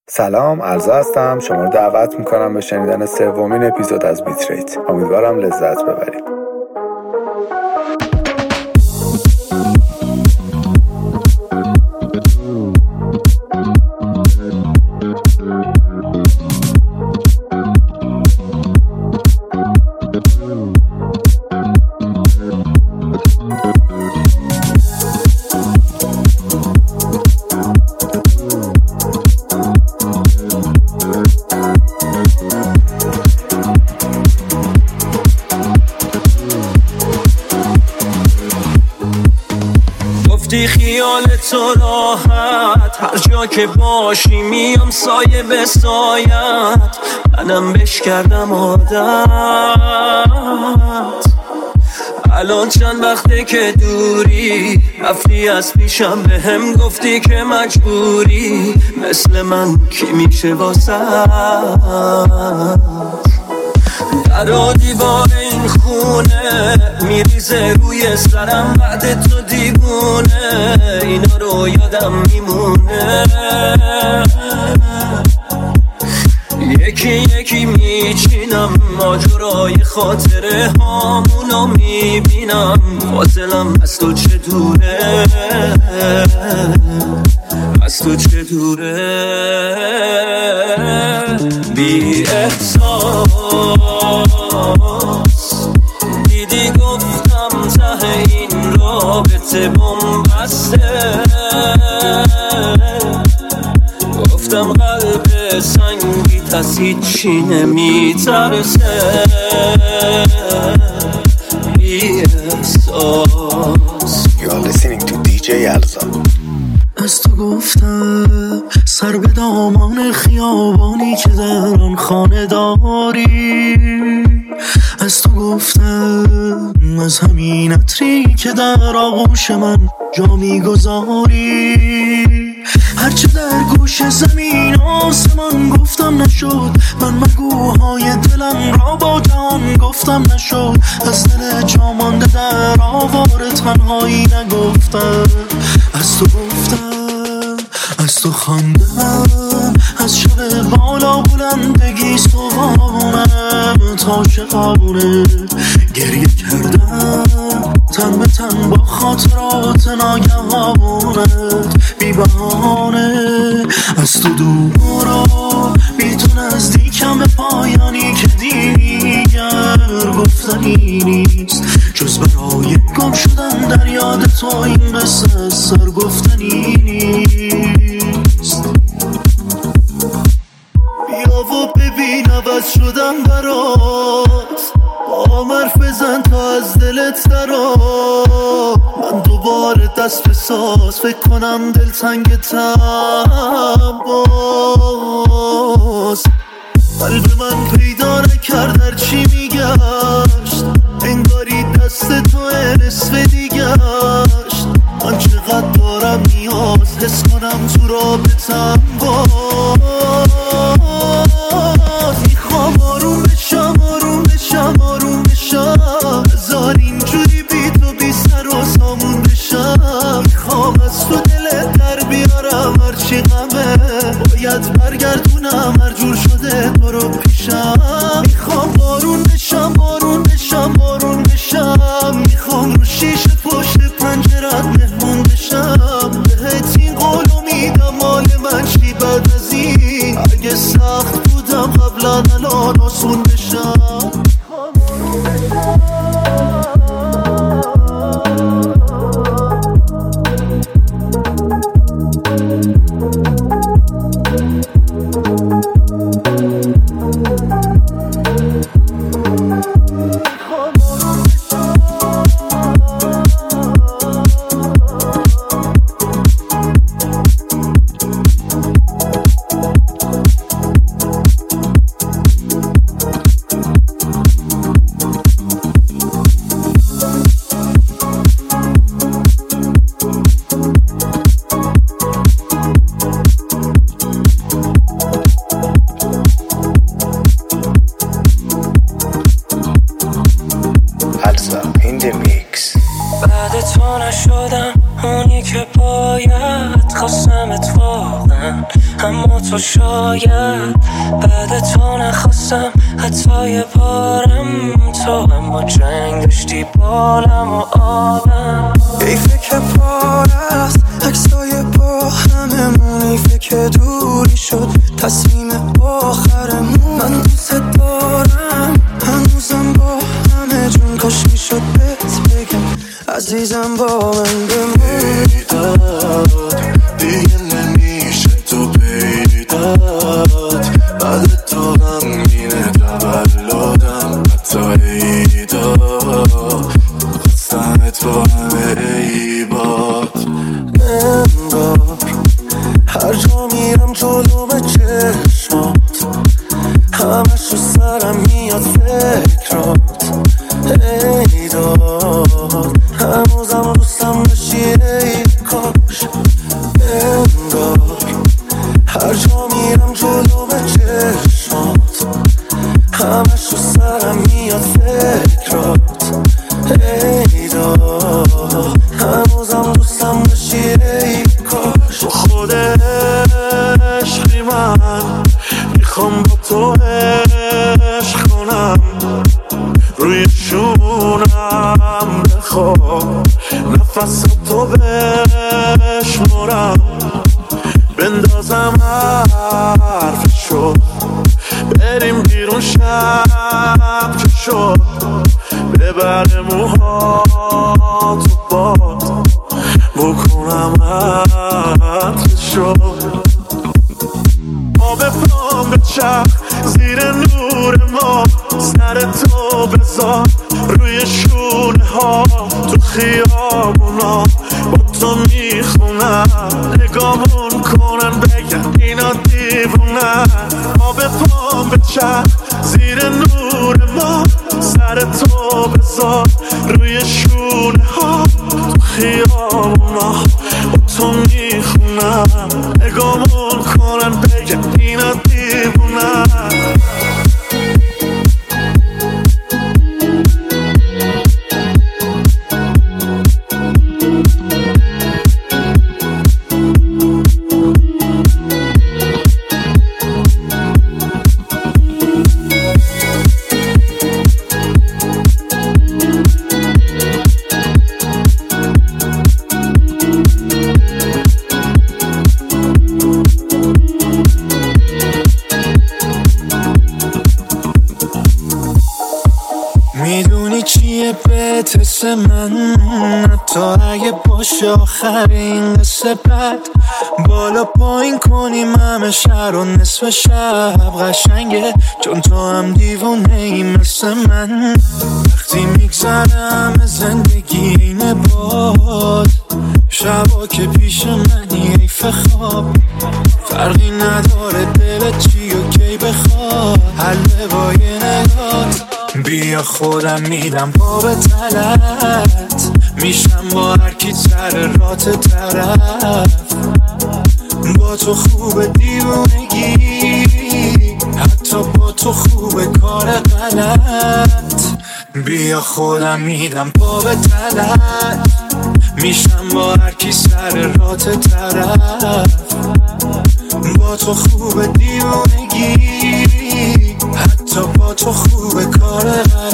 سلام، عرضه هستم. شما رو دعوت میکنم به شنیدن سومین اپیزود از بیتریت. امیدوارم لذت ببرید. خیال تو راحت، هر جا که باشی میام سایه به سایت، منم بش کردم عادت. الان چند وقته که دوری، رفتی از پیشم به هم گفتی که مجبوری، مثل من کی میشه واسه در و دیوار این خونه میریزه روی سرم بعد تو دیوونه، اینا رو یادم میمونه. یکی یکی میچینم ماجرای خاطره هامونو میبینم، فاصلم از تو چه دوره، از تو چه دوره. بی احساس دیدی گفتم ته این رابطه بنبسته، گفتم قلب سنگی از هیچی نمیترسه. بی احساس. You are listening to DJ Alza. از تو گفتم سر به دامان خیابانی که در آن خانه داری، از تو گفتم از همین عطری که در آغوش من جا میگذاری. هرچه در گوش زمین آسمان گفتم نشد، من مگوهای دلم را با جان گفتم نشد. از دل جا مانده در آوار تنهایی نگفتم، از تو گفتم، از تو خواندم، از شب بالا بلندگی صبحانم تا شقابونه گریه کردم، تن به تن با خاطرات ناگهانت بی بهانه. از تو دورا بی تو نزدیکم به پایانی که دیگر گفتنی نیست، جز برای گم شدن در یاد تو این قصه سر گفتنی نیست. بیا و ببین عوض شدم برات، با حرف بزن تا از دلت درا، من دوباره دست به ساز فکر کنم دلتنگتم باز. قلب من پیدا نکرد هرچی میگشت، انگاری دست تو نصف دیگشت. من چقدر دارم نیاز حس کنم تو رابطم باز. میخوام آروم بشم آروم بشم آروم بشم، هزار اینجوری بی تو بی سر و سامون بشم. میخوام از تو دلت در بیارم هرچی غمه، باید برگردونم هر جور شده تو رو پیشم. میخوام بارون بشم بارون بشم بارون بشم، میخوام رو شیشه پشت پنجرت مهمون بشم. بهت این قولو میدم مال من چی بعد از این، اگه سخت بودم قبلا الان آسون بشم. تو شاید بعد تو نخواستم حتی یه بارم تو اما جنگ داشتی بالم و آبم ایفه که پارست عکسای با هممون ایفه که دوری شد تصمیم آخرمون من دوست دارم هنوزم با همه جون کاش میشد بهت بگم عزیزم با من بمون دیگه نمیشه تو پیدات بعد تو غمگینه تولدم حتی عیدا خواستمت با همه عیبات انگار هر جا میرم جلو به چشمات همش رو سرم میاد فکرات ای داد هنوزم دوستم داشتی ای کاش انگار هر جا میرم جلو به چشمات همش رو سرم میاد فکرات ای داد هنوزم دوستم داشتی ای کاش تو خود عشقی من میخوام با تو عشق کنم روی شونم بخواب نفس تو بشمارم بندازم حرفشو بریم بیرون شب که شد ببر موهاتو باد بکنم عطرشو آب پام به چرخ زیر نور ما سر تو بذار روی شونه ها تو خیابونا با تو میخونم نگامون کنن بگن اینا دیوونن آب پام به چرخ زیر نور ما سر تو بذار روی شونه ها تو خیابونا با تو میخونم نگامون کنن بگن اینا دیوونن میدونی چیه بهت من حتی اگه باشه آخرین قصه بد بالا پایین کنیم همه شهر و نصف شب قشنگه چون تو هم دیوونه ای مثل من وقتی میگذره همه زندگی اینه باد شبا که پیش منی حیف خواب فرقی نداره دلت چی و کی بخواد حل با یه نگات بیا خودم میدم پا به تلت میشم با هر کی سر رات طرف با تو خوب دیوونگی حتی با تو خوب کار غلط بیا خودم میدم پا به تلت میشم با هر کی سر رات طرف با تو خوب دیوونگی حتی با تو خوب کار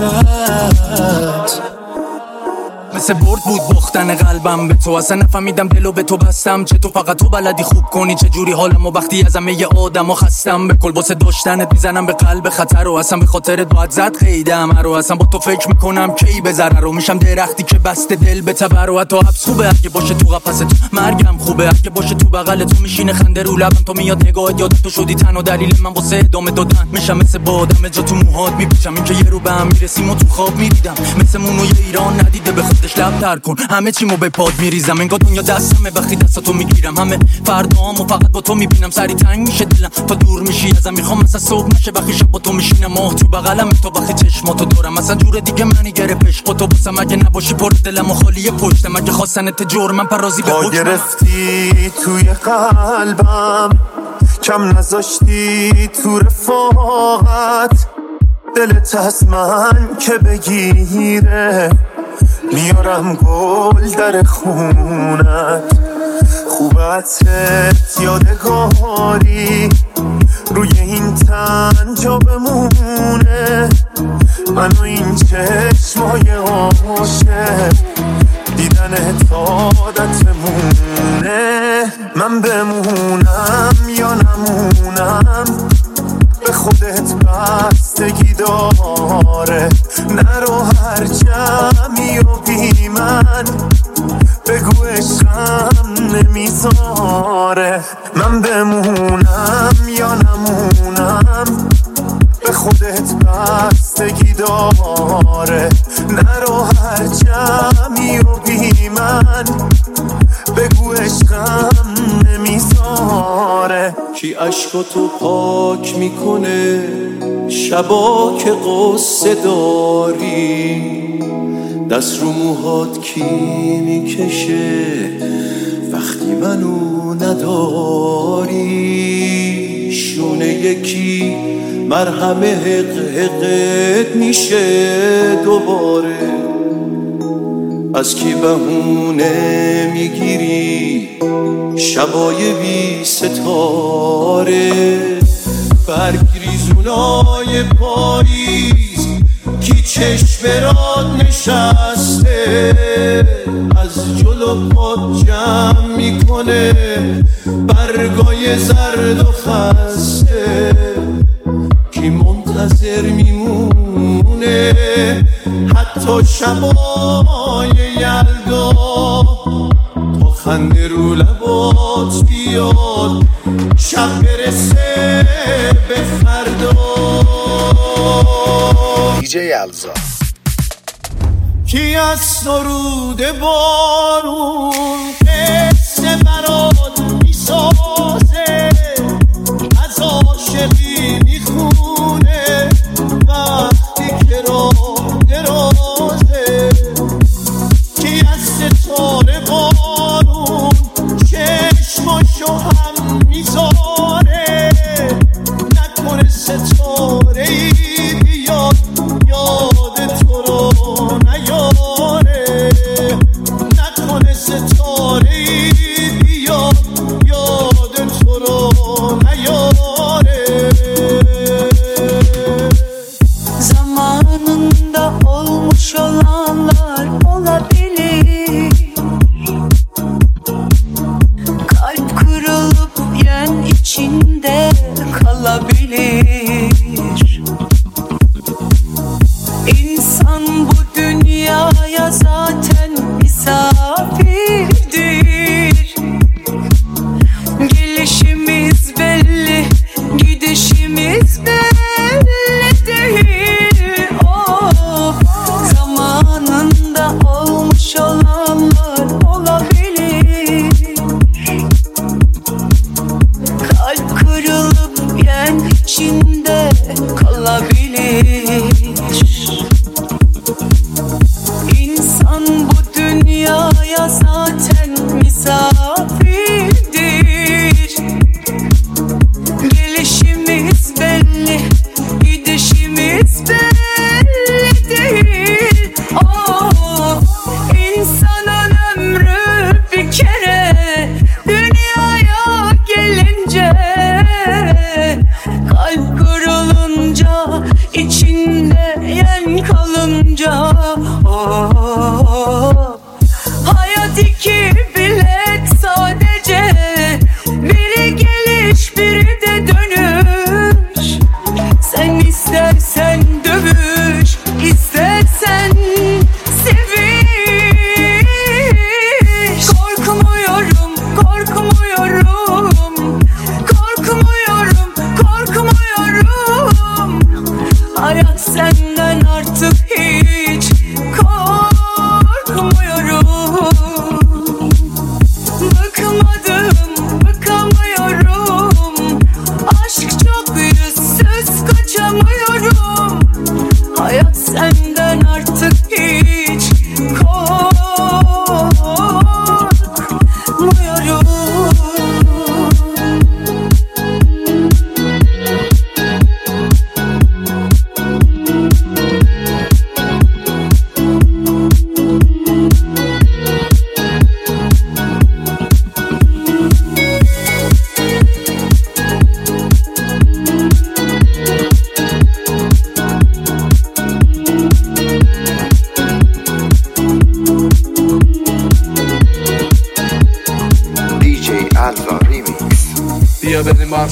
غلط مثل برد بود بختن قلبم به تو اصلا نفهمیدم دلو به تو بستم چه تو فقط تو بلدی خوب کنی چه جوری حالم و وقتی از همه آدم و خستم به کل واسه داشتنت میزنم به قلب خطر و اصلا به خاطر باید زد خیدم رو اصلا با تو فکر میکنم کی بذره رو میشم درختی که بسته دل به تبر و حتی حبس خوبه اگه باشه تو قفس تو مرگم خوبه اگه باشه تو بغل تو میشینه خنده رو لبم تو میاد نگاهت یاد تو شدی تنها دلیل من واسه ادامه دادن میشم مثل بادم جا تو موهات میپیچم این که یه رو به هم میرسیم و تو خواب میدیدم مثل مونو یه ایران ندیده به خودش لب تر کن همه چیمو به پاد میریزم انگار دنیا دستمه وقتی دستاتو میگیرم همه فردامو فقط با تو میبینم سری تنگ میشه دلم تا دور میشی ازم میخوام مثلا صبح نشه وقتی شب با تو میشینم ماه تو بغلم تو وقتی چشماتو دارم مثلا جور دیگه منی گرفت عشق تو بسم اگه نباشی پر دلم و خالی پشتم اگه خواستنت جرمم پرازی به حکمم گرفتی توی قلبم کم نذاشتی تو رفاقت دلت از من که بگیره میارم گل در خونت خوبتت یادگاری روی این تن جا بمونه، من و این چشمای عاشق دیدنت عادت بمونه. من بمونم یا نمونم به خودت بستگی داره، نرو هر جمعی و بی من بگو عشقم نمیذاره. من بمونم یا نمونم به خودت بستگی داره، نرو هر جمعی و بی من بگو عشقم نمیذاره. کی عشقاتو پاک میکنه شبا که قصه داری، دست رو موهات کی میکشه وقتی منو نداری، شونه یکی مرهم حقت میشه دوباره، از کی بهونه میگیری شبای بی ستاره، برگریزونای پاییز کی چشم راد نشسته، از جلو پات جمع میکنه برگای زرد و خسته، کی منتظر میمونه حتی شبای یلدا تا خنده رو لبات بیاد شب برسه به فردا. دیجی یلزا کی از سرود بارون قصه برات میسازه، از عاشقی میخونه وقتی که راه درازه، کی از ستاره بارون چشماشو هم میذاره، نکنه ستاره ای بیاد یاد تو رو نیاره، نکنه ستاره ای بیاد یاد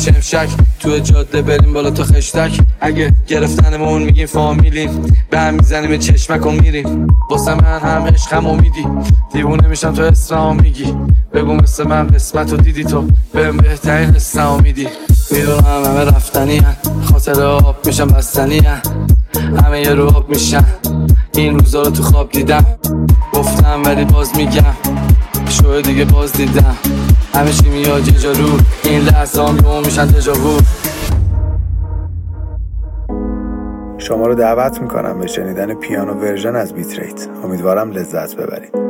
شمشک تو جاده بریم بالا تا خشتک. اگه گرفتنمون میگیم فامیلیم، به هم میزنیم چشمک و میریم. واسه من هم عشقم امیدی، دیوونه میشم تو اسمم میگی. بگو مثل من قسمتو دیدی تو، بهم بهترین اسمم میدی. میدونم همه رفتنی هن، خاطر آب میشم بستنی هن. همه یه رو آب میشن، این روزا رو تو خواب دیدم. گفتم ولی باز میگم، شوه دیگه باز دیدم. همه چی میاد یه جا رو، این لحظه هم یهو میشن دژاوو. شما رو دعوت میکنم به شنیدن پیانو ورژن از بیتریت. امیدوارم لذت ببرید.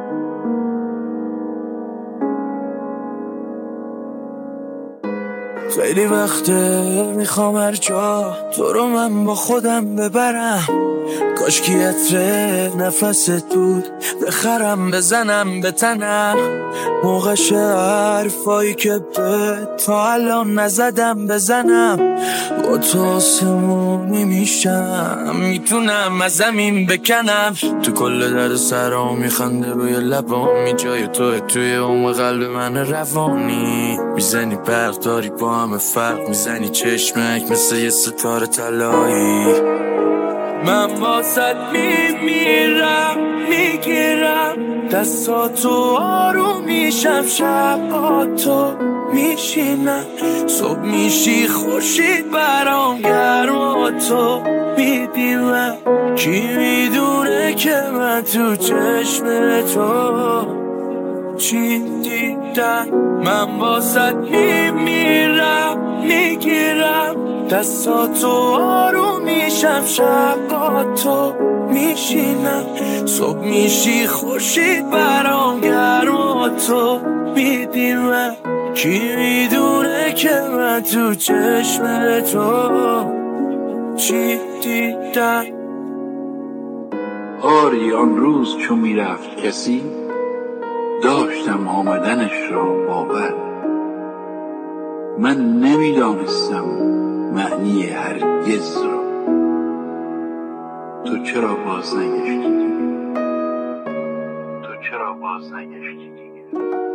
خیلی وقته میخوام هر جا تو رو من با خودم ببرم. کاش کی عطر نفست بود بخرم بزنم به تنم. موقعش حرفایی که به تا الان نزدم بزنم. با تو آسمونی میشم، میتونم از زمین بکنم. تو کل درد سرام میخنده روی لبامی، جای توی عمق قلب من روانی. میزنی برق داری با همه فرق، میزنی چشمک مثل یه ستاره طلایی. من واسط میمیرم، میگیرم دستاتو آروم میشم. شب با تو میشینم، صبح میشی خورشید برام گرم و تو میدیمم. کی میدونه که من تو چشم تو چی دیدم. من واسط میمیرم، میگیرم دستاتو آروم میشم. شب با تو میشینم، صبح میشی خورشید برام گرم و تو میدیمم. کی میدونه که من تو چشم تو چی دیدم. آری آن روز چون میرفت کسی، داشتم آمدنش را باور. من نمیدانستم معنی هرگز را، تو چرا باز نگشتی دیگه؟